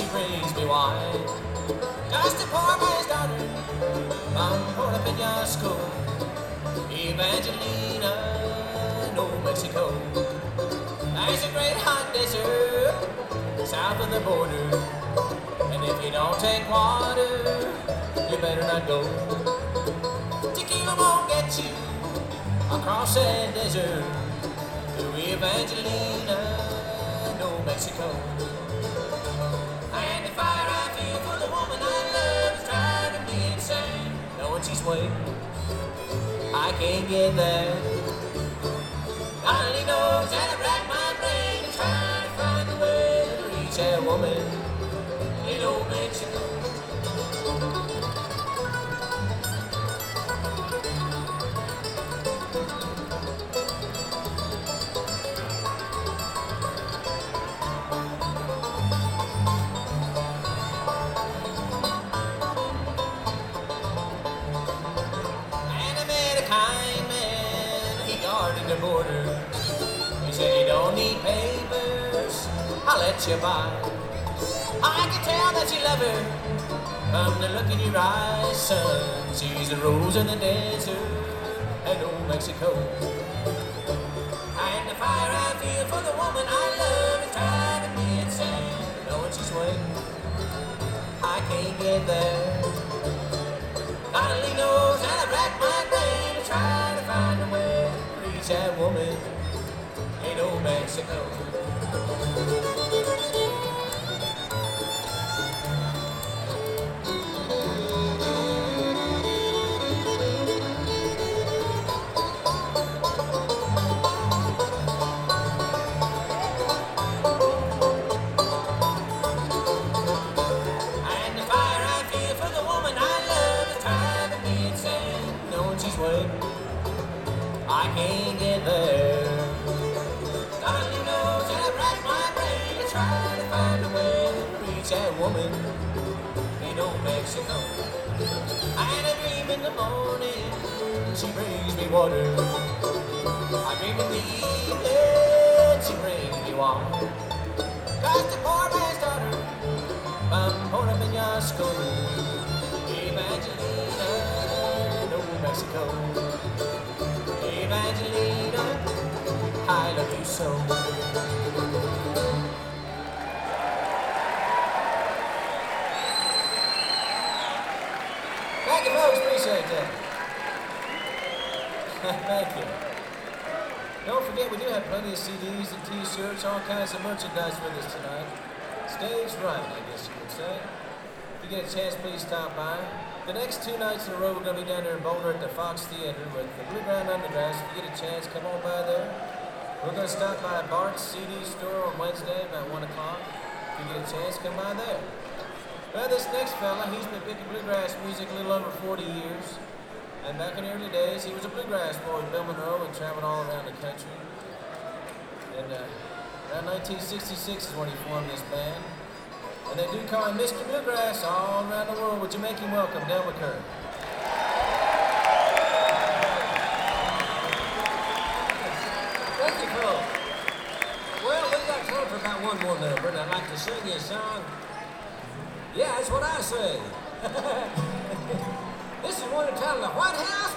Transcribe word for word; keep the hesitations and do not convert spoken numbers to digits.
brings me wine. Just a poor man's daughter, from Puerto Penasco, Evangelina, New Mexico. There's a great hot desert south of the border, and if you don't take water, you better not go. Tequila won't get you across that desert to Evangelina, New Mexico. And the fire I feel for the woman I love is driving me insane. Knowing she's waiting, I can't get there. God only knows that I rack my brain and try to find a way to reach that woman in Old Mexico. The border. He said, you don't need papers, I'll let you by. I can tell that you love her from the look in your eyes, son. She's a rose in the desert at Old Mexico. And the fire I feel for the woman I love is driving me insane. Knowing she's waiting, I can't get there. God only knows that I rack my brain to try to find a way to reach that woman in Old Mexico. And the fire I feel for the woman I love is driving me insane. Knowing she's waiting, I can't get there. God only knows that I rack my brain to try to find a way to reach that woman in Old Mexico. And I dream in the morning, she brings me water. I dream in the evening, she brings me wine. Just a poor man's daughter from Puerto Penasco, Evangelina, New Mexico. Evangelina, I love you so. Thank you, folks. Appreciate that. Thank you. Don't forget, we do have plenty of C Ds and T-shirts, all kinds of merchandise with us tonight. Stage right, I guess you could say. If you get a chance, please stop by. The next two nights in a row, we're going to be down there in Boulder at the Fox Theater with the Blue Ground Underground. So if you get a chance, come on by there. We're going to stop by Bart's C D store on Wednesday about one o'clock. If you get a chance, come by there. Well, this next fella, he's been picking bluegrass music a little over forty years. And back in the early days, he was a bluegrass boy with Bill Monroe and traveled all around the country. And uh, around nineteen sixty-six is when he formed this band. And they do call him Mister Bluegrass all around the world. Would you make him welcome, Del McCurry? Thank you, Phil. Well, we got time for about one more number, and I'd like to sing you a song. Yeah, that's what I say. This is one entitled The White House